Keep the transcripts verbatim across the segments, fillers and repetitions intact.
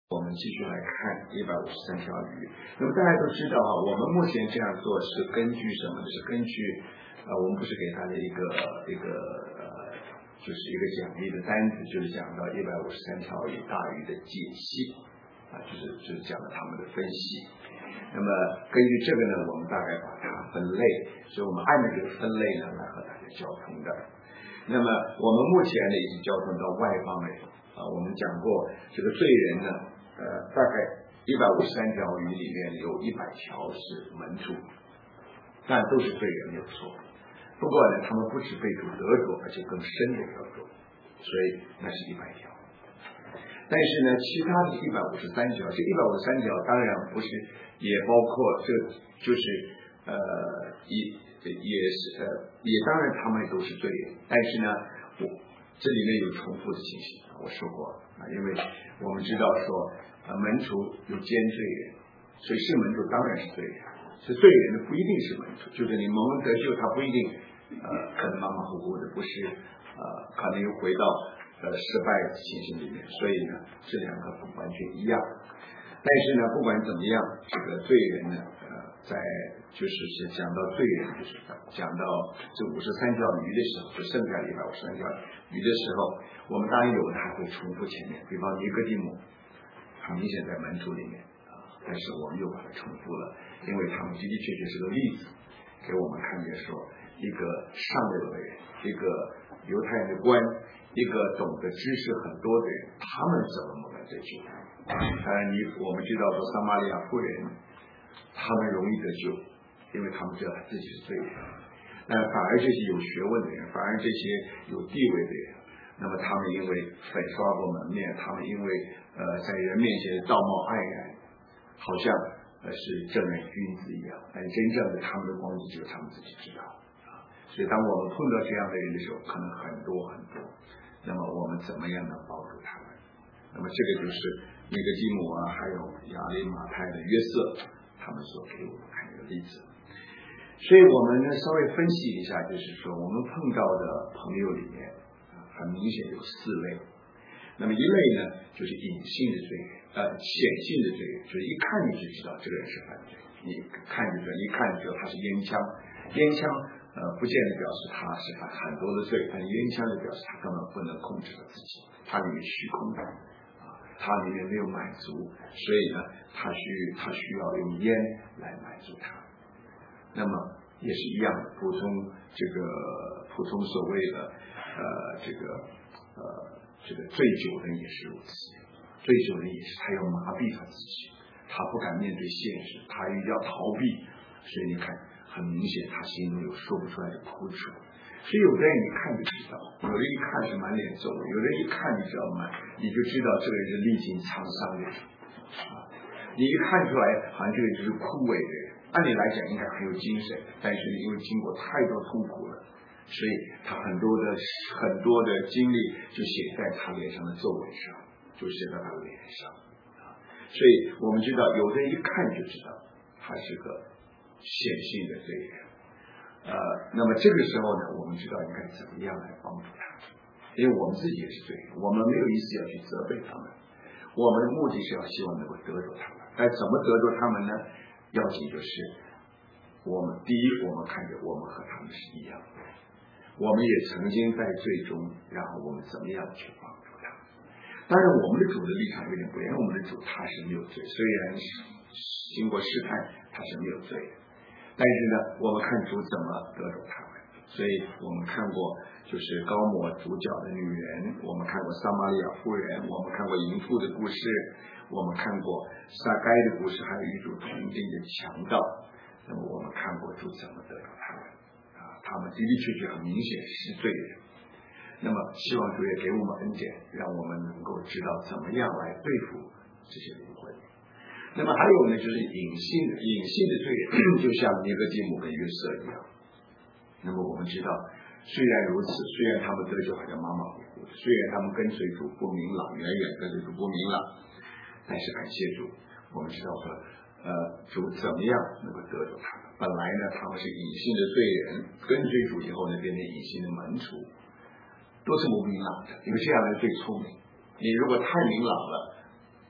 我们继续来看一百五十三条鱼。那么大家都知道啊，我们目前这样做是根据什么呢？是根据呃，我们不是给大家一个一个呃，就是一个奖励的单子，就是讲到一百五十三条鱼大鱼的解析啊，就是就是讲了他们的分析。那么根据这个呢，我们大概把它分类，所以我们按照这个分类呢来和大家交通的。那么我们目前呢已经交通到外邦人啊，我们讲过这个罪人呢。呃，大概一百五十三条鱼里面有一百条是门徒，但都是罪人没有错。不过呢，他们不止被主得着，而且更深的得着，所以那是一百条。但是呢，其他的一百五十三条，这一百五十三条当然不是，也包括这就是呃，也也是呃，也当然他们都是罪人，但是呢，我这里面有重复的信息，我说过啊，因为我们知道说。呃，门徒有奸罪人，所以是门徒当然是罪人，是罪人的不一定是门徒，就是你蒙恩得救，他不一定呃可能马马虎虎的，不是呃可能又回到呃失败的情形里面，所以呢这两个不完全一样。但是呢，不管怎么样，这个罪人呢，呃，在就是是讲到罪人，就是讲到这五十三条鱼的时候，就剩下一百五十三条鱼的时候，我们当然有的还会重复前面，比方尼哥底母。很明显在门徒里面啊，但是我们又把它重复了，因为他们的的确确是个例子，给我们看见说一个上流的人，一个犹太人的官，一个懂得知识很多的人，他们怎么蒙恩得救？当然，你我们知道说撒玛利亚妇人，他们容易得救，因为他们知道他自己是罪人。那反而这些有学问的人，反而这些有地位的人。那么他们因为粉刷过门面，他们因为呃在人面前道貌岸然，好像呃是正人君子一样，但真正的他们的光景只有他们自己知道啊。所以当我们碰到这样的人的时候，可能很多很多，那么我们怎么样能帮助他们？那么这个就是尼哥底母啊，还有亚利马太的约瑟，他们所给我们看的例子。所以我们呢稍微分析一下，就是说我们碰到的朋友里面。很明显有四类，那么一类呢就是隐性的罪人，呃，显性的罪人，就是一看你就知道这个人是犯罪，你看就知道，一看就知道他是烟枪，烟枪呃不见得表示他是犯很多的罪，但烟枪就表示他根本不能控制他自己，他里面虚空的啊，他里面没有满足，所以呢，他需他需要用烟来满足他。那么也是一样的，普通这个普通所谓的。呃，这个呃，这个醉酒人也是如此，醉酒人也是他要麻痹他自己，他不敢面对现实，他又要逃避，所以你看，很明显他心中有说不出来的苦楚。所以有的人一看就知道，有的一看是满脸皱纹，有的一看你知道吗？你就知道这个人是历经沧桑的人啊，你一看出来，好像这个人就是枯萎的人，按理来讲应该很有精神，但是因为经过太多痛苦了。所以他很多的很多的经历就写在他脸上的皱纹上，就写在他脸上啊。所以我们知道，有的人一看就知道他是个显性的罪人。呃，那么这个时候呢，我们知道应该怎么样来帮助他，因为我们自己也是罪人，我们没有意思要去责备他们，我们的目的是要希望能够得着他们。但怎么得着他们呢？要紧就是我们第一，我们看着我们和他们是一样的。我们也曾经在最终，然后我们怎么样去帮助他？当然，我们的主的立场有点不一样，因为我们的主他是没有罪，虽然经过试探他是没有罪的，但是呢，我们看主怎么得着他们。所以我们看过就是高抹主角的女人，我们看过撒玛利亚妇人，我们看过淫妇的故事，我们看过撒该的故事，还有与主同定的强盗。那么我们看过主怎么得着他们。他们的的确确很明显是罪人，那么希望主也给我们恩典，让我们能够知道怎么样来对付这些灵魂。那么还有呢，就是隐性的隐性的罪人，就像尼哥底母跟约瑟一样。那么我们知道，虽然如此，虽然他们得救好像马马虎虎的，虽然他们跟随主不明朗，远远跟随主不明朗，但是感谢主，我们知道说，呃，主怎么样能够得着他们。本来呢，他们是隐性的罪人，跟随主以后呢，变成隐性的门徒，都是不明朗的。因为这样的人最聪明。你如果太明朗了，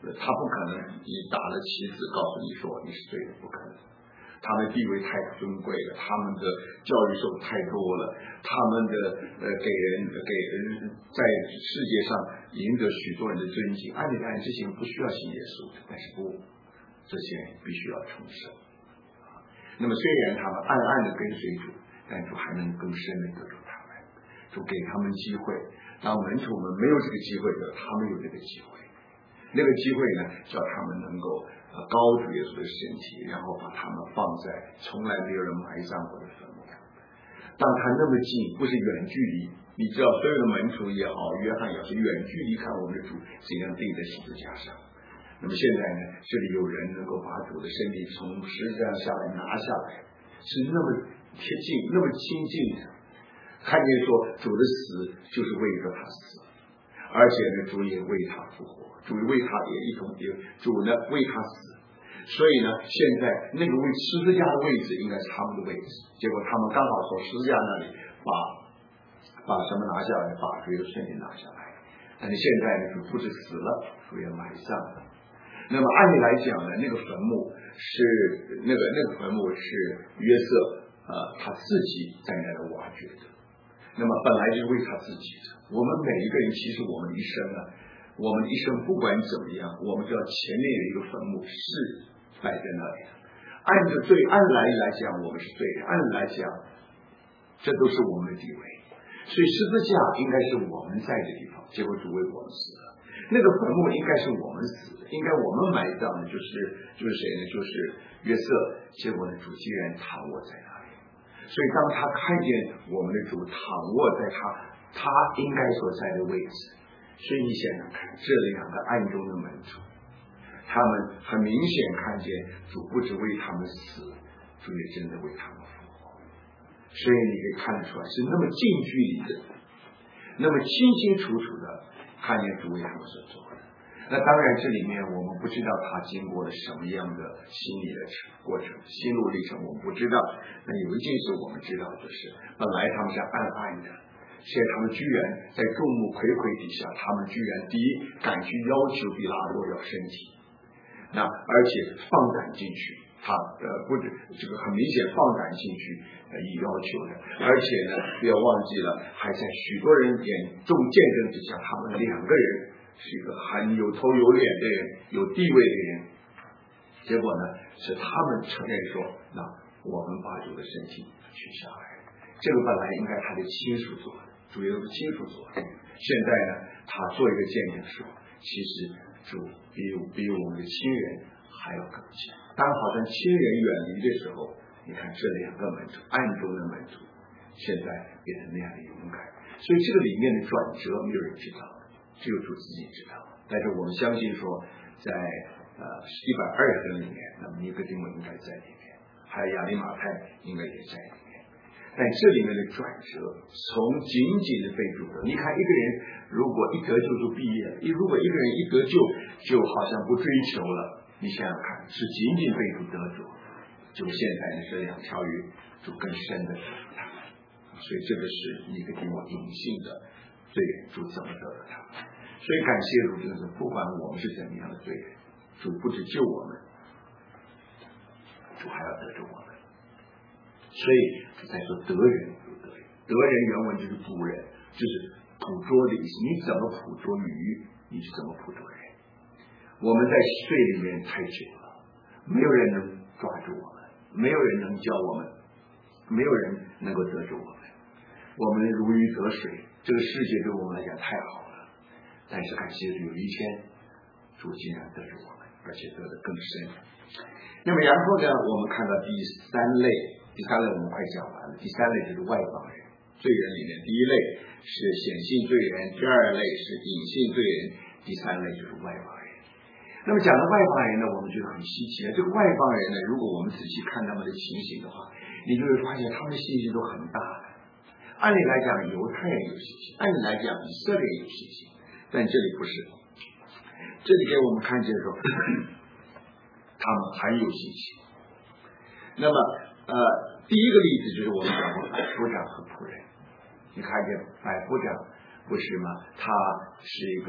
他不可能你打了旗子告诉你说你是对的，不可能。他们地位太尊贵了，他们的教育受太多了，他们的呃给人给人在世界上赢得许多人的尊敬。按理来这些人不需要信耶稣的，但是不，这些人必须要重生。那么虽然他们暗暗的跟随主，但主还能更深的得着他们，主给他们机会。当门徒们没有这个机会的，他们有这个机会。那个机会呢，叫他们能够呃高主耶稣的身体，然后把他们放在从来没有人埋葬过的坟墓。当他那么近，不是远距离，你知道所有的门徒也好，约翰也是远距离看我们的主怎样钉在十字架上。那么现在呢，这里有人能够把主的身体从十字架下来拿下来，是那么贴近，那么亲近的，看见说主的死就是为着他死，而且呢，主也为他复活，主为他也一同也主呢为他死。所以呢，现在那个位十字架的位置应该是他们的位置，结果他们刚好从十字架那里把把什么拿下来，把主的身体拿下来。但是现在呢，主不是死了，主也埋葬了。那么按理来讲呢，那个坟墓是那个那个坟墓是约瑟呃他自己在那里挖掘的。那么本来就是为他自己的。我们每一个人其实我们一生啊，我们一生不管怎么样，我们知道前面有一个坟墓是摆在那里的。按着对按来来讲，我们是对的；按来讲，这都是我们的地位。所以十字架应该是我们在的地方，结果主为我们死了。那个坟墓应该是我们死的，应该我们埋葬的，就是就是谁呢？就是约瑟。结果呢，主竟然躺卧在那里。所以当他看见我们的主躺卧在他他应该所在的位置，所以你想想看，这两个暗中的门徒，他们很明显看见主不只为他们死，主也真的为他们复活。所以你可以看得出来，是那么近距离的，那么清清楚楚的看见主为他们所做的。那当然这里面我们不知道他经过了什么样的心理的过程，心路历程我们不知道。那有一件事我们知道，就是本来他们是暗暗的，现在他们居然在众目睽睽底下，他们居然第一敢去要求比拉多要身体，那而且放胆进去，他呃不止这个很明显放胆进去呃以要求的，而且呢不要忘记了，还在许多人眼众见证之下，他们两个人是一个很有头有脸的人，有地位的人。结果呢，是他们承认说，那我们把主的身体取下来，这个本来应该他的亲属做的，主要是亲属做的。现在呢，他做一个见证说，其实主比比我们的亲人还要更近。当好像亲人远离的时候，你看这两个门徒，暗中的门徒，现在变成那样的勇敢。所以这个里面的转折没有人知道，只有主自己知道。但是我们相信说，在呃一百二十里面，那么尼哥底母应该在里面，还有亚利马太应该也在里面。但这里面的转折，从仅仅的被主得，你看一个人如果一得救就毕业了，如果一个人一得救就好像不追求了，你想想看，是仅仅被主得主，就现在的这两条鱼就更深的得住他们。所以这个是尼哥底母隐性的罪人，主怎么得了他们。所以感谢主，就是不管我们是怎么样的罪人，主不只救我们，主还要得着我们。所以才说得人如得人，得人原文就是捕人，就是捕捉的意思。你怎么捕捉鱼，你是怎么捕捉人。我们在罪里面太久了，没有人能抓住我们，没有人能教我们，没有人能够得住我们。我们如鱼得水，这个世界对我们来讲太好了，但是感谢有一天主竟然得住我们，而且得得更深。那么然后呢，我们看到第三类，第三类我们快讲完了。第三类就是外邦人，罪人里面第一类是显性罪人，第二类是隐性罪人，第三类就是外邦人。那么讲到外邦人呢，我们觉得很稀奇。这个外邦人呢，如果我们仔细看他们的情形的话，你就会发现他们的信心都很大的。按理来讲，犹太人有信心，按理来讲，以色列有信心，但这里不是。这里给我们看见说，他们很有信心。那么，呃，第一个例子就是我们讲过百夫长和仆人。你看见百夫长不是吗？他是一个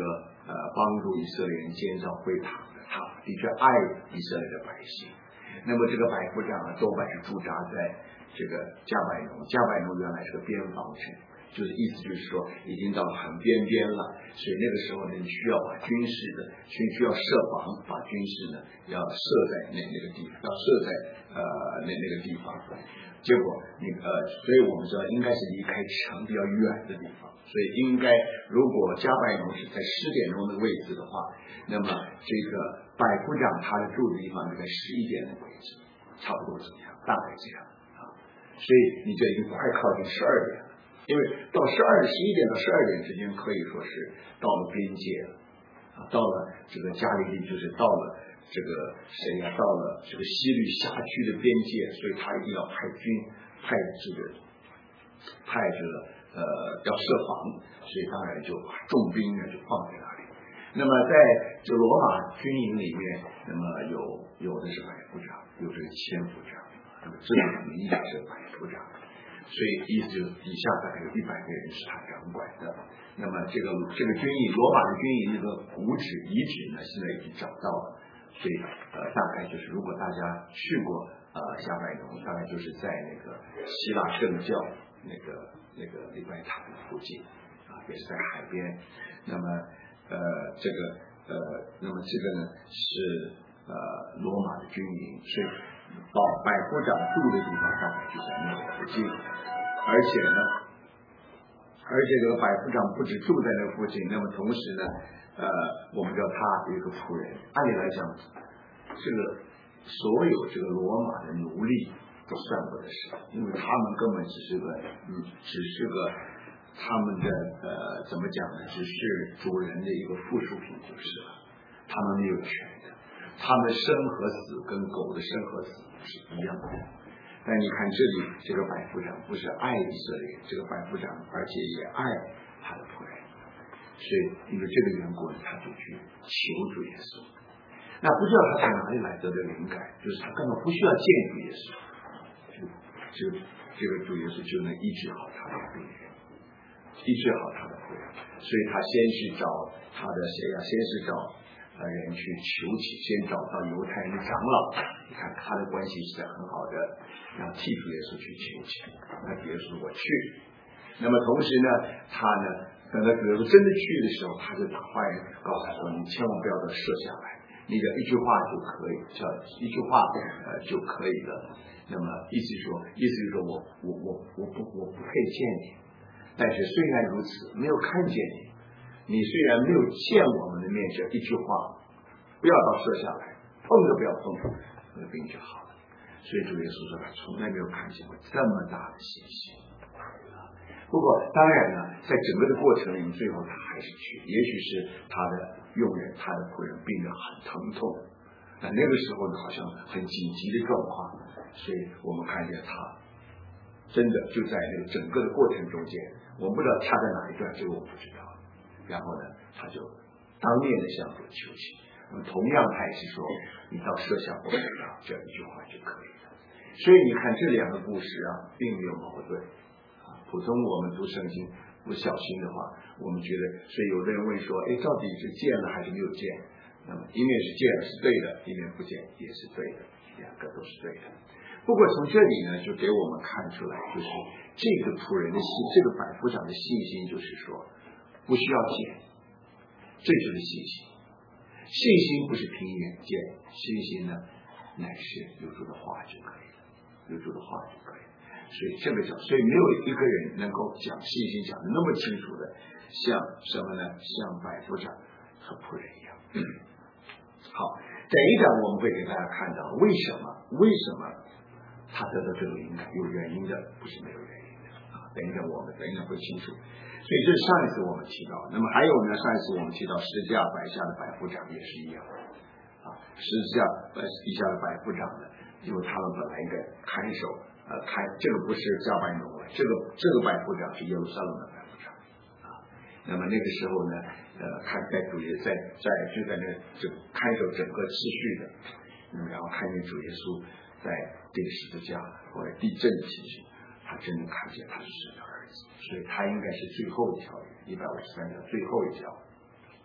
呃帮助以色列人建造会堂的，他的确爱以色列的百姓。那么这个百夫长呢，多半是驻扎在这个加百农，加百农原来是个边防城，就是意思就是说已经到了很边边了，所以那个时候呢，你需要把军事的需需要设防，把军事呢要设在那那个地方，要设在呃那那个地方。结果你呃，所以我们知道应该是离开城比较远的地方，所以应该如果加百农是在十点钟的位置的话，那么这个百夫长他的住的地方就在十一点的位置，差不多这样，大概这样啊。所以你就已经快靠近十二点了，因为到十二十一点到十二点之间可以说是到了边界了啊，到了这个加利利，就是到了这个谁呀、啊？到了这个西律辖区的边界，所以他一定要派军，派这个，派这个呃要设防，所以当然就把重兵呢就放在那里。那么在这罗马军营里面，那么有有的是百夫长，有的是千夫长，那么这个名义是百夫长，所以意思就是底下大概有一百个人是他掌管的。那么这个这个军营，罗马的军营这个古址遗址呢，现在已经找到了。所以呃，大概就是如果大家去过呃加百农，大概就是在那个希腊正教那个那个礼拜堂附近啊，也是在海边。那么呃这个呃那么这个呢是呃罗马的军营，所以到百夫长住的地方大概就在那个附近，而且呢，而且这个百夫长不止住在那个附近，那么同时呢。呃，我们知道他有一个仆人，按理来讲，这个所有这个罗马的奴隶都算不得事，因为他们根本只是个，嗯，只是个他们的呃怎么讲呢？只是主人的一个附属品就是了，他们没有权的，他们生和死跟狗的生和死是一样的。但你看这里这个百夫长不是爱以色列，这个百夫长而且也爱他的仆人。所以因为这个缘故呢，他就去求主耶稣。那不知道他从哪里来得的灵感，就是他根本不需要见主耶稣，就就这个主耶稣就能医治好他的病人，医治好他的病人。所以他先去找他的谁呀？先是找呃人去求乞，先找到犹太人的长老。你看他的关系是很好的，然后替主耶稣去求乞。那主耶稣我去。那么同时呢，他呢。等到主耶稣真的去的时候，他就打坏人，告诉他说：“你千万不要都射下来，你的一句话就可以，叫一句话呃就可以了。”那么意思说，意思就是说我我我我不我不配见你，但是虽然如此，没有看见你，你虽然没有见我们的面，这一句话不要到射下来，碰都不要碰，那个病就好了。所以主耶稣说他从来没有看见过这么大的信心。不过当然呢，在整个的过程里面，最后他还是去，也许是他的佣人、他的仆人病得很疼痛，那那个时候呢，好像很紧急的状况，所以我们看见他真的就在那个整个的过程中间，我们不知道他在哪一段，这个我不知道。然后呢，他就当面的向主求情。那么同样，他也是说，你到设下不可以这一句话就可以了。所以你看这两个故事啊，并没有矛盾。普通我们读圣经不小心的话，我们觉得，所以有的人问说，哎，到底是见了还是没有见？那么一面是见了是对的，一面不见也是对的，两个都是对的。不过从这里呢，就给我们看出来，就是这个仆人的信，这个百夫长的信心，就是说不需要见，这就是信心。信心不是凭眼见，信心呢，乃是有主的话就可以了，有主的话就可以了。所以这个叫，所以没有一个人能够讲信心讲的那么清楚的，像什么呢？像百夫长和仆人一样。好，等一讲我们会给大家看到为什么为什么他得到这个灵感，有原因的，不是没有原因的啊。等一讲我们等一讲会清楚。所以这是上一次我们提到，那么还有呢，上一次我们提到十字架摆下的百夫长也是一样啊，十字架底下的百夫长呢，因为他们本来应该看守。呃，看这个不是加百农了，这个这个百夫长是耶路撒冷的百夫长啊。那么那个时候呢，呃，看在主耶在在就在那这看守整个秩序的，嗯，然后看见主耶稣在钉十字架，后来地震的情形，他真的看见他是神的儿子，所以他应该是最后一条，一百五十三条最后一条。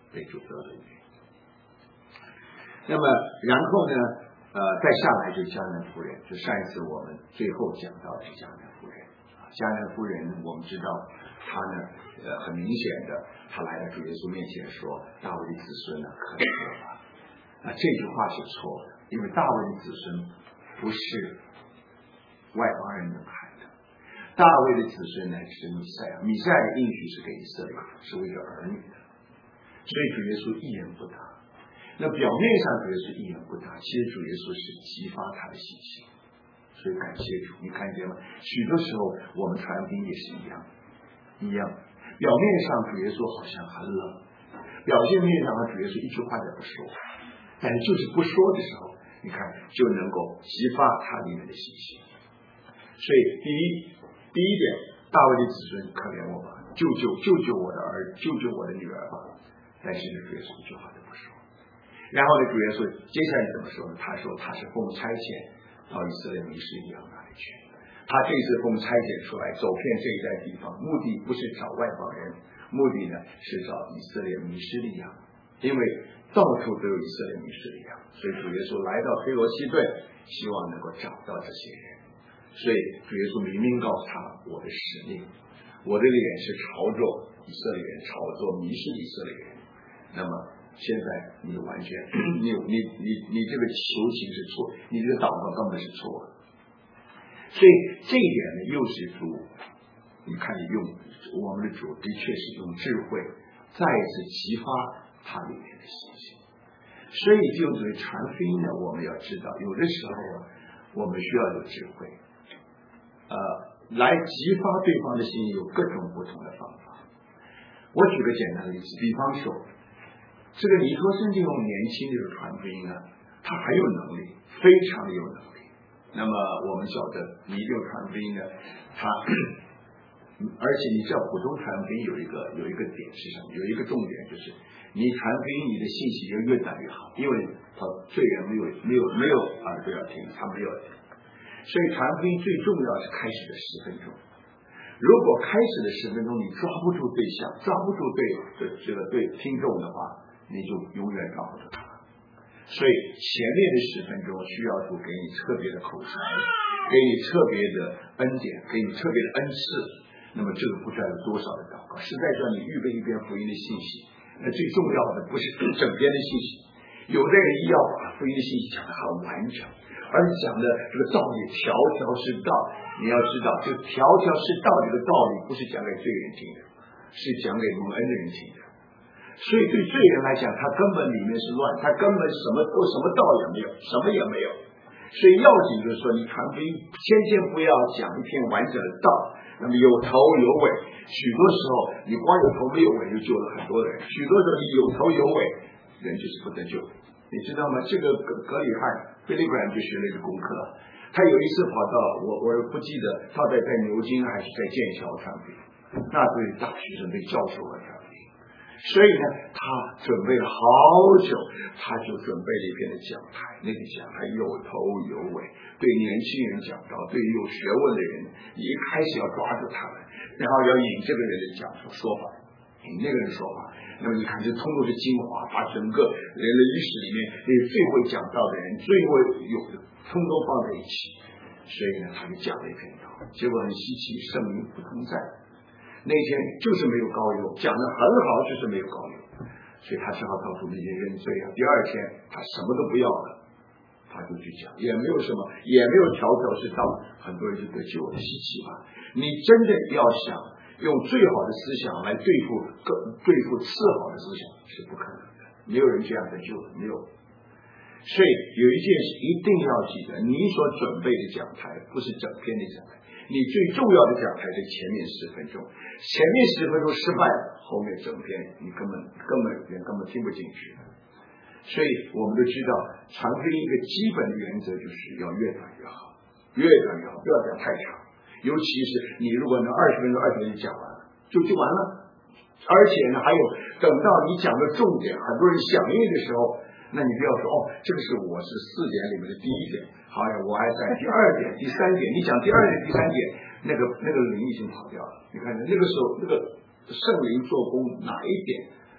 被主得的原因。那么然后呢呃再下来就是迦南妇人，就上一次我们最后讲到的是迦南妇人啊，迦南妇人我们知道她呢呃很明显的，她来到主耶稣面前说大卫的子孙呢可以活吧，啊这句话是错的，因为大卫的子孙不是外邦人能看的，大卫的子孙呢是弥赛亚，弥赛亚的应许是给以色列，是为了儿女的，所以主耶稣一言不答。那表面上主耶稣一言不答，其实主耶稣是激发他的信心，所以感谢主，你看见吗？许多时候我们传福音也是一样一样，表面上主耶稣好像很冷，表现面上主耶稣一句话也不说，但是就是不说的时候，你看就能够激发他里面的信心。所以第一第一点，大卫的子孙可怜我吧，救救救救我的儿，救救我的女儿吧，但是主耶稣一句话都不说。然后呢，主耶稣接下来怎么说呢？他说他是奉差遣到以色列民事一样那里去，他这次奉差遣出来走遍这一带地方，目的不是找外邦人，目的呢是找以色列民事力量，因为到处都有以色列民事力量，所以主耶稣来到黑罗西顿，希望能够找到这些人。所以主耶稣明明告诉他我的使命，我的脸是朝着以色列人，朝着迷失以色列人。那么现在你完全你你你你这个求情是错，你这个祷告根本是错的。所以这一点呢，又是主，你看你用我们的主的确是用智慧再一次激发他里面的信心。所以就对传福音呢，我们要知道，有的时候我们需要有智慧，呃，来激发对方的心，有各种不同的方法。我举个简单的例子，比方说，这个尼托生这种年轻的传福音啊，他很有能力，非常的有能力。那么我们晓得，你这种传福音呢，他，而且你知道普通传福音有一个有一个点是什么？有一个重点就是，你传福音，你的信息就越传越好，因为他罪人没有没有没有耳朵要听，他没有听。所以传福音最重要是开始的十分钟。如果开始的十分钟你抓不住对象，抓不住对这个对听众的话，你就永远抓不住他。所以前面的十分钟需要主给你特别的口才，给你特别的恩典，给你特别的恩赐。那么这个不知道有多少的祷告，实在说你预备一遍福音的信息，那最重要的不是整篇的信息，有的人一要把福音的信息讲得很完整，而讲的这个道理条条是道。你要知道，这个条条是道这个道理不是讲给罪人听的，是讲给蒙恩的人听的。所以对罪人来讲，他根本里面是乱，他根本什么都什么道也没有，什么也没有。所以要紧就是说，你传福音千千不要讲一篇完整的道，那么有头有尾。许多时候你光有头没有尾就救了很多人，许多时候你有头有尾，人就是不得救。你知道吗？这个格格里汉菲利普就学了一个功课，他有一次跑到我我不记得他在在牛津还是在剑桥传福音，那对大学生对教授来传福音，所以呢他准备了好久，他就准备了一篇的讲台，那个讲台有头有尾，对年轻人讲到，对有学问的人，你一开始要抓住他们，然后要引这个人的讲说说法，引那个人说法，那么你看这通过是精华，把整个人类历史里面那最会讲道的人，最会有的通通放在一起，所以呢他就讲了一篇道，结果很稀奇，圣灵不同在，那天就是没有高油，讲得很好，就是没有高油，所以他只好到主面前认罪啊。第二天他什么都不要了，他就去讲，也没有什么，也没有条条是道，很多人就得救了，稀奇吧？你真的要想用最好的思想来对付更对付次好的思想是不可能的，没有人这样得救的，没有。所以有一件事一定要记得，你所准备的讲台不是整篇的讲台，你最重要的讲台是前面十分钟，前面十分钟失败了，后面整篇你根本根本人根本听不进去。所以我们都知道，传福音一个基本的原则就是要越短越好，越短越好，不要讲太长。尤其是你如果能二十分钟、二十分钟讲完了，就就完了。而且呢，还有等到你讲的重点，很多人响应的时候，那你不要说哦，这个是我是四点里面的第一点，好呀，我还在第二点、第三点。你讲第二点、第三点，那个那个灵已经跑掉了。你看那个时候，那个圣灵做工哪一点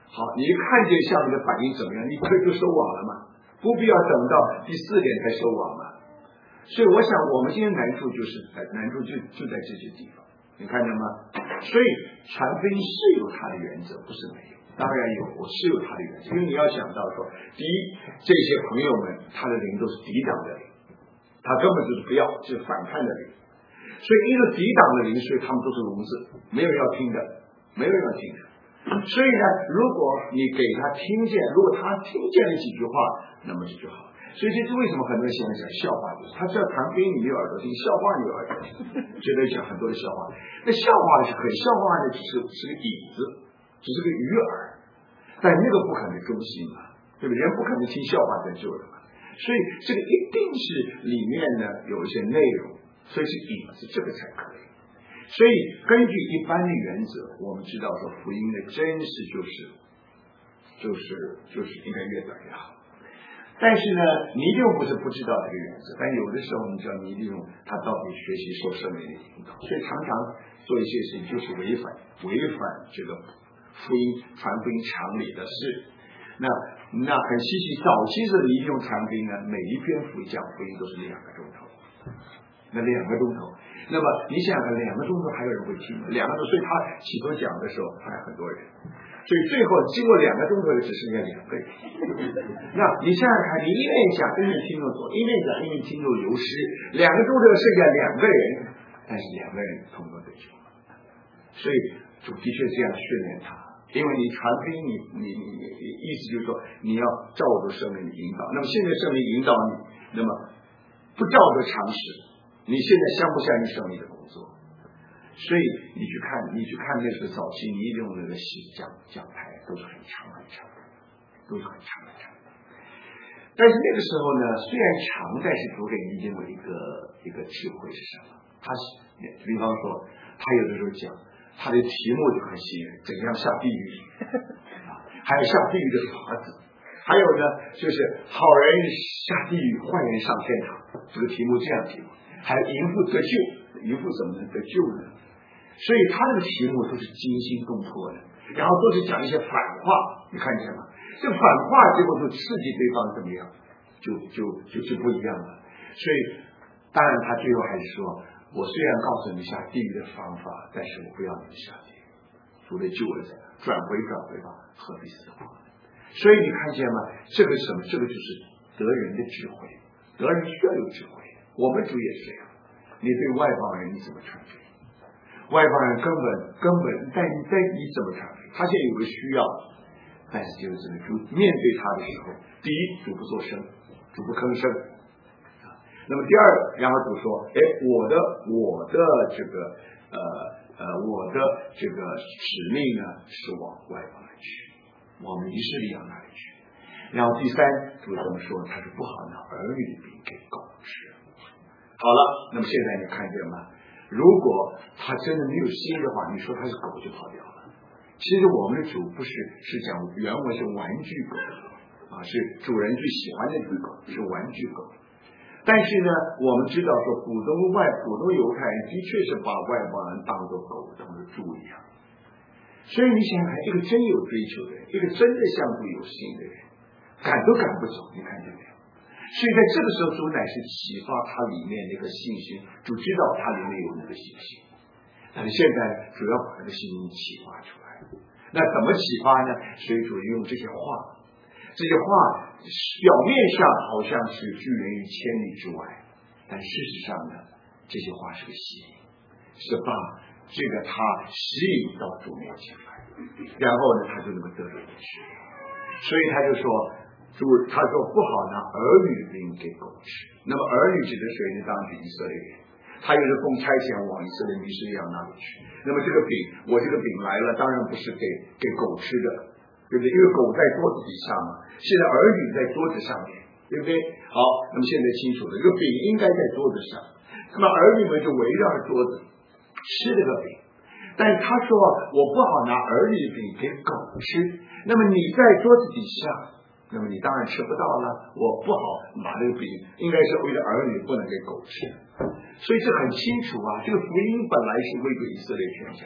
好，你一看见下面的反应怎么样，你可以就收网了嘛，不必要等到第四点才收网嘛。所以我想我们今天难处就是在难处就就在这些地方，你看见吗？所以传福音是有它的原则，不是没有，当然有，我是有它的原则。因为你要想到说，第一，这些朋友们他的灵都是抵挡的灵，他根本就是不要，就是反叛的灵。所以因为抵挡的灵，所以他们都是聋子，没有要听的，没有要听的。所以呢，如果你给他听见，如果他听见了几句话，那么这就好。所以这是为什么很多人喜欢讲笑话，就是他知道谈福音你没有耳朵听，笑话你有耳朵听，觉得讲很多的笑话。那笑话是可以，笑话呢只是是个引子，只是个鱼饵，但那个不可能中心嘛，对不对？人不可能听笑话在救的嘛。所以这个一定是里面呢有一些内容，所以是引子，这个才可以。所以根据一般的原则，我们知道说福音的真实就是就是就是应该越短越好。但是呢，尼利用不是不知道这个原则，但有的时候你知道尼利用他到底学习受圣灵的引导，所以常常做一些事情就是违反违反这个福音传福音常理的事。那那很稀奇，早期的尼利用传福音呢，每一篇福音讲福音都是两个钟头，那两个钟头，那么你想想，两个钟头还有人会听吗？两个钟头，所以他起头讲的时候还有很多人。所以最后经过两个钟头就只剩下两个人。那你想想看，你一面讲一面听众多，一面讲一面听众流失，两个钟头剩下两个人，但是两个人同都得救。所以主的确这样训练他，因为你传福音，你你你你意思就是说你要照着圣灵的引导。那么现在圣灵引导你，那么不照着常识，你现在相不相信圣灵的工作？所以你去看，你去看那时候早期尼利用那个讲讲台都是很长很长，都是很长很长。但是那个时候呢，虽然长，但是主给尼利用一个一个智慧是什么？他比方说，他有的时候讲他的题目就很吸引人，怎样下地狱啊，还有下地狱的法子，还有呢就是好人下地狱，坏人上天堂，这个题目这样题目，还有淫妇得救，淫妇怎么能得救呢？所以他的题目都是惊心动魄的，然后都是讲一些反话，你看见吗？这反话结果就刺激对方怎么样，就就就就不一样了。所以当然他最后还是说，我虽然告诉你下地狱的方法，但是我不要你下地狱，除了救了转回转回吧，何必死亡？所以你看见吗？这个什么？这个就是得人的智慧，得人需要有智慧。我们主也是这样，你对外邦人你怎么传福音？外邦人根本根本但但你怎么传福音？他现在有个需要，但是就是这个主面对他的时候，第一主不做声，主不吭声啊。那么第二，然后主说，哎，我的我的这个呃呃我的这个使命呢是往外邦人去，往以色列那里去。然后第三，主怎么说？他是不好拿儿女的饼给狗吃。好了，那么现在你看见吗？如果他真的没有心的话，你说他是狗就跑掉了。其实我们的主不是是讲原文是玩具狗啊，是主人最喜欢的一只狗，是玩具狗。但是呢，我们知道说普通外普通犹太人的确是把外邦人当作狗，当作猪一样。所以你想想看，一个真有追求的人，一个真的向主有心的人，赶都赶不走，你看见没有？所以在这个时候，主乃是启发他里面那个信心，主知道他里面有那个信心，但是现在主要把这个信心启发出来。那怎么启发呢？所以主用这些话，这些话表面上好像是拒人于千里之外，但事实上呢，这些话是个吸引，是把这个他吸引到主面前来，然后呢，他就能够得着去。所以他就说。主他说不好拿儿女的饼给狗吃，那么儿女指的谁呢？当然是以色列人，他又是奉差遣往以色列以色列那里去。那么这个饼，我这个饼来了，当然不是给给狗吃的，对不对？因为狗在桌子底下嘛，现在儿女在桌子上面，对不对？好，那么现在清楚了，这个饼应该在桌子上，那么儿女们就围绕着桌子吃这个饼。但是他说我不好拿儿女饼给狗吃，那么你在桌子底下，那么你当然吃不到了，我不好把这个饼应该是为了儿女，不能给狗吃。所以这很清楚啊，这个福音本来是为给以色列全家，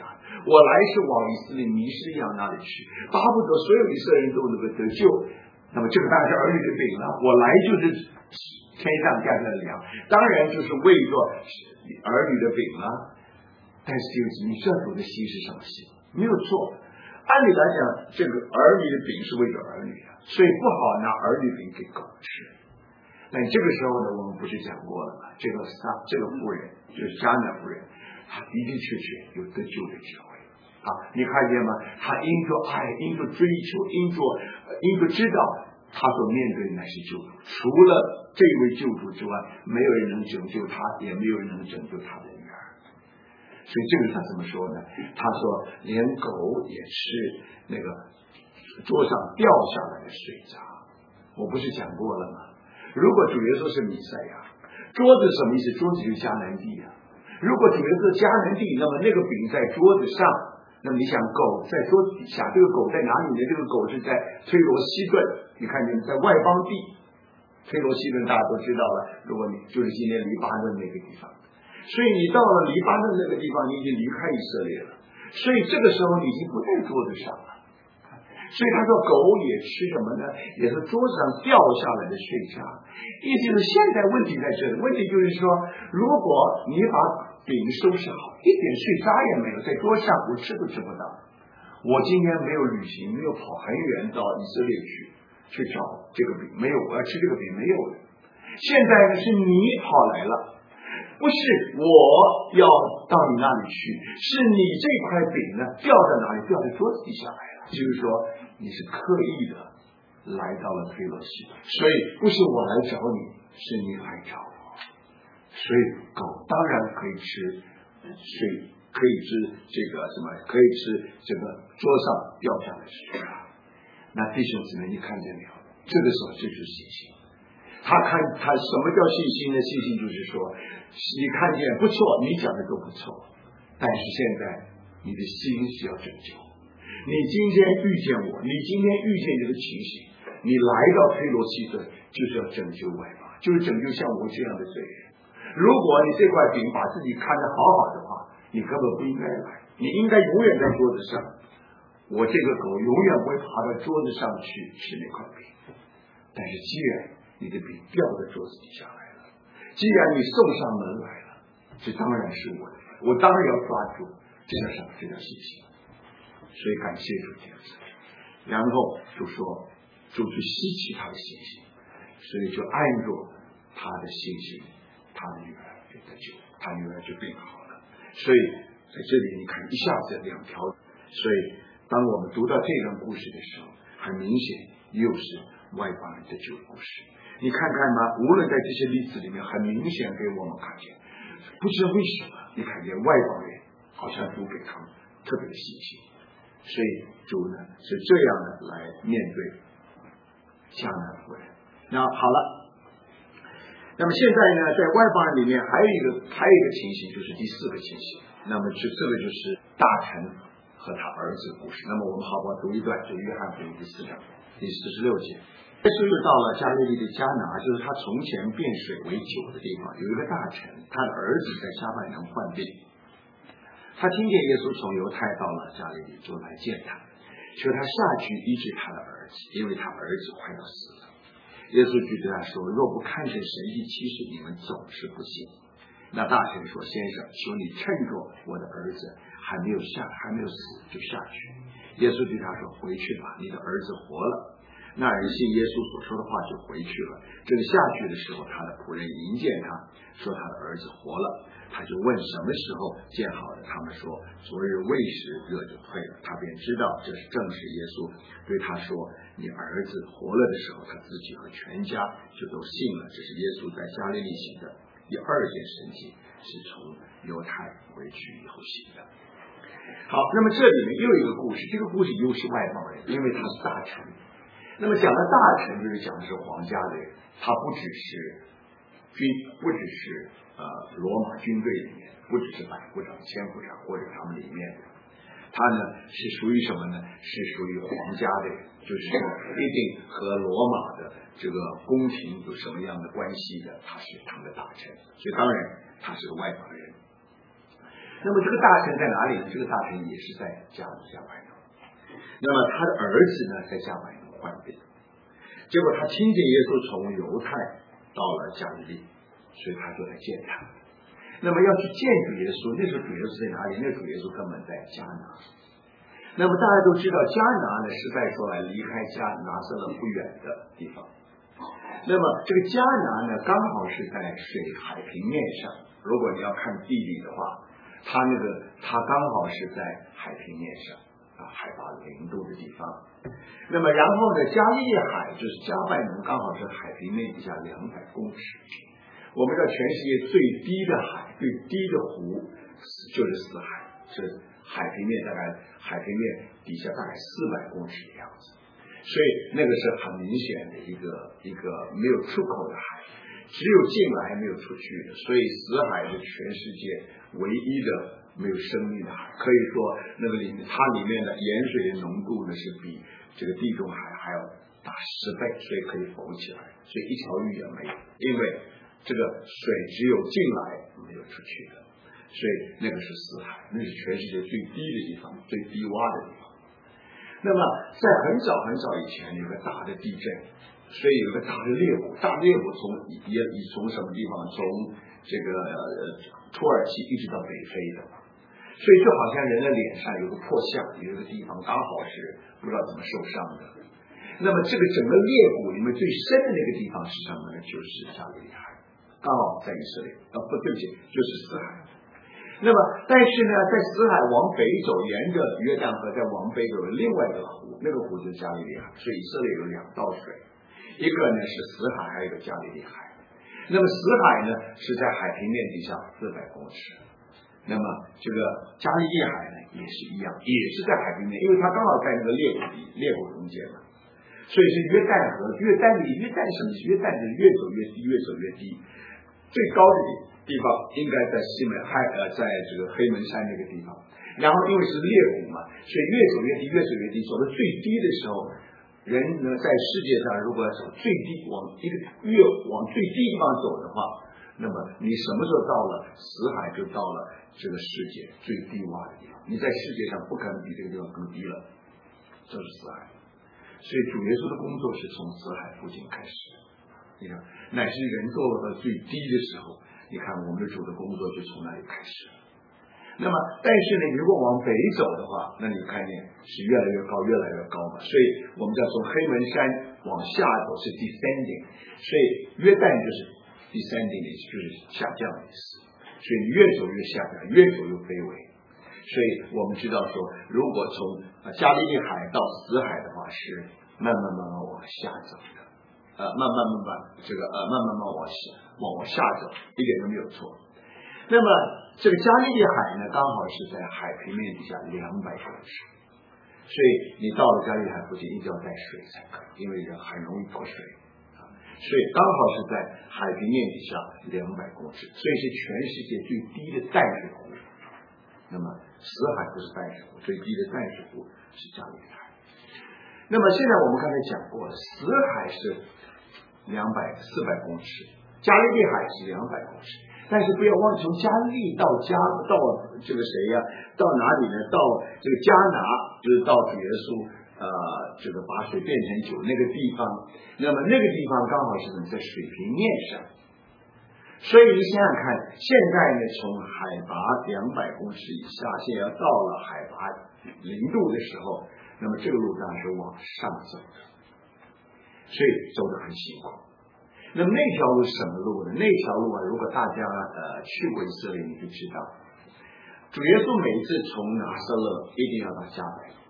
我来是往以色列迷失一样那里去，巴不得所有以色列人都能够得救。那么这个当然是儿女的饼了，我来就是天上降下的粮，当然就是为着儿女的饼了。但是你知道主的心是什么心？没有错，按理来讲，这个儿女的饼是为着儿女的，所以不好拿儿女饼给狗吃。但这个时候呢，我们不是讲过了吗？这个撒这个妇人就是迦南妇人，她的的确确有得救的机会啊！你看见吗？她因着爱，因着追求，因着因着知道，她所面对的乃是救主。除了这位救主之外，没有人能拯救她，也没有人能拯救她的女儿。所以这个他怎么说呢？他说连狗也吃那个桌上掉下来的水渣。我不是讲过了吗？如果主耶稣是弥赛亚，桌子什么意思？桌子就是迦南地啊。如果主耶稣是迦南地，那么那个饼在桌子上，那么你想狗在桌子底下，这个狗在哪里呢？这个狗是在推罗西顿，你看见在外邦地，推罗西顿大家都知道了。如果你就是今天黎巴嫩那个地方。所以你到了黎巴嫩那个地方，你已经离开以色列了，所以这个时候你已经不在桌子上了。所以他说狗也吃什么呢？也是桌子上掉下来的碎渣。意思是现在问题在这里，问题就是说，如果你把饼收拾好，一点碎渣也没有，在桌上我吃都吃不到。我今天没有旅行，没有跑很远到以色列去去找这个饼，没有，我要吃这个饼没有的。现在呢是你跑来了，不是我要到你那里去，是你这块饼呢掉在哪里？掉在桌子底下来了。就是说你是刻意的来到了推罗西，所以不是我来找你，是你来找我。所以狗当然可以吃水，可以吃这个什么，可以吃这个桌上掉下来的水。那弟兄姊妹，你看见没有？这个时候就是信心。他看他什么叫信心呢？信心就是说，你看见不错，你讲的都不错，但是现在你的心是要拯救。你今天遇见我，你今天遇见这个情形，你来到推罗西顿就是要拯救外邦，就是拯救像我这样的罪人。如果你这块饼把自己看得好好的话，你根本不应该来，你应该永远在桌子上。我这个狗永远不会爬到桌子上去吃那块饼。但是既然你的饼掉在桌子底下来了，既然你送上门来了，这当然是我的，我当然要抓住。这叫什么？这叫信心。所以感谢主这样子，然后就说主去吸取他的信心，所以就按着他的信心，他的女儿就得救，他女儿就病好了。所以在这里你看一下子两条，所以当我们读到这段故事的时候，很明显又是外邦人得救的故事。你看看吗？无论在这些例子里面，很明显给我们看见，不知道为什么，你看见外邦人好像主给他们特别的信心。所以主呢是这样的来面对迦南妇人。那好了，那么现在呢，在外邦人里面还有一个还有一个情形，就是第四个情形。那么这这个就是大臣和他儿子的故事。那么我们好不好读一段？就约翰福音第四章第四十六节。耶稣又到了加利利的迦拿，就是他从前变水为酒的地方，有一个大臣，他的儿子在撒百农患病。他听见耶稣从犹太到了加利利，就来见他，求他下去医治他的儿子，因为他儿子快要死了。耶稣就对他说：若不看见神迹奇事，你们总是不信。那大臣说：先生，求你趁着我的儿子还没有下还没有死就下去。耶稣对他说：回去吧，你的儿子活了。那人信耶稣所说的话，就回去了。正下去的时候，他的仆人迎见他，说他的儿子活了。他就问什么时候见好的，他们说昨日未时热就退了。他便知道这是正是耶稣对他说你儿子活了的时候，他自己和全家就都信了。这是耶稣在加利利行的第二件神迹，是从犹太回去以后行的。好，那么这里面又有一个故事，这个故事又是外邦人，因为他是大臣。那么讲的大臣就是讲的是皇家的人，他不只是军，不只是呃罗马军队里面，不只是百夫长、千夫长或者他们里面的，他呢是属于什么呢？是属于皇家的人，就是说一定和罗马的这个宫廷有什么样的关系的，他是他们的大臣，所以当然他是个外邦人。 那么这个大臣在哪里呢？这个大臣也是在加加百农。那么他的儿子呢，在加百农患病，结果他听见耶稣从犹太到了加利利，所以他就来见他。那么要去见主耶稣，那时候主耶稣在哪里？那主耶稣根本在迦拿。那么大家都知道，迦拿呢是在说来离开迦拿撒勒不远的地方。那么这个迦拿呢，刚好是在水海平面上。如果你要看地理的话，它那个它刚好是在海平面上啊，海拔零度的地方。那么然后呢，加利利海就是加百农，刚好是海平面底下两百公尺。我们知道全世界最低的海、最低的湖就是死海，是海平面大概海平面底下大概四百公尺的样子。所以那个是很明显的一个一个没有出口的海，只有进来没有出去的，所以死海是全世界唯一的没有生命的海。可以说那个里面它里面的盐水的浓度呢是比这个地中海还要大十倍，所以可以浮起来，所以一条鱼也没有，因为这个水只有进来没有出去的，所以那个是死海，那是全世界最低的地方，最低洼的地方。那么在很早很早以前有个大的地震，所以有个大的烈火，大烈火从也也从什么地方？从这个土耳其一直到北非的，所以就好像人的脸上有个破相，有一个地方刚好是不知道怎么受伤的。那么这个整个裂谷里面最深的那个地方是什么呢？就是加利利海，刚好在以色列啊，不对不起，就是死海。那么但是呢，在死海往北走，沿着约旦河再往北走另外一个湖，那个湖就是加利利海。所以以色列有两道水，一个呢是死海，还有一个加利利海。那么死海呢是在海平面底下四百公尺，那么这个加利利海呢也是一样，也是在海平面，因为它刚好在那个裂谷里裂谷中间嘛，所以是约旦河。约旦里约旦什么？约旦是越走越低，越走越低，最高的地方应该在西门海呃，在这个黑门山那个地方。然后因为是裂谷嘛，所以越走越低，越走越低，走到最低的时候，人呢在世界上如果要走最低，往一个越往最低地方走的话，那么你什么时候到了死海，就到了这个世界最低洼的地方。你在世界上不可能比这个地方更低了，这是死海。所以主耶稣的工作是从死海附近开始的。你看，乃至人做到最低的时候，你看我们的主的工作就从那里开始了。那么但是呢，如果往北走的话，那你看见是越来越高越来越高嘛，所以我们叫从黑门山往下走是 descending， 所以约旦就是 descending 的意思，就是下降的意思。所以越走越下降，越走越卑微。所以我们知道说，如果从加利利海到死海的话，是慢慢慢慢往下走的，呃，慢慢慢慢这个呃慢慢慢往下往往下走，一点都没有错。那么这个加利利海呢，刚好是在海平面底下两百公尺，所以你到了加利利海附近，一定要带水才可以，因为人很容易脱水啊。所以刚好是在海平面底下两百公尺，所以是全世界最低的淡水湖。那么死海不是淡水湖，最低的淡水湖是加利利海。那么现在我们刚才讲过了，死海是两百四百公尺，加利利海是两百公尺。但是不要忘记，从加利到加到这个谁呀、啊？到哪里呢？到这个迦拿，就是到主耶稣呃这个把水变成酒那个地方。那么那个地方刚好是在水平面上，所以你想想看，现在呢从海拔两百公尺以下，现在要到了海拔零度的时候，那么这个路当然是往上走的，所以走得很辛苦。那么那条路是什么路呢？那条路啊，如果大家呃去过以色列，你就知道，主耶稣每一次从拿撒勒一定要到加百农，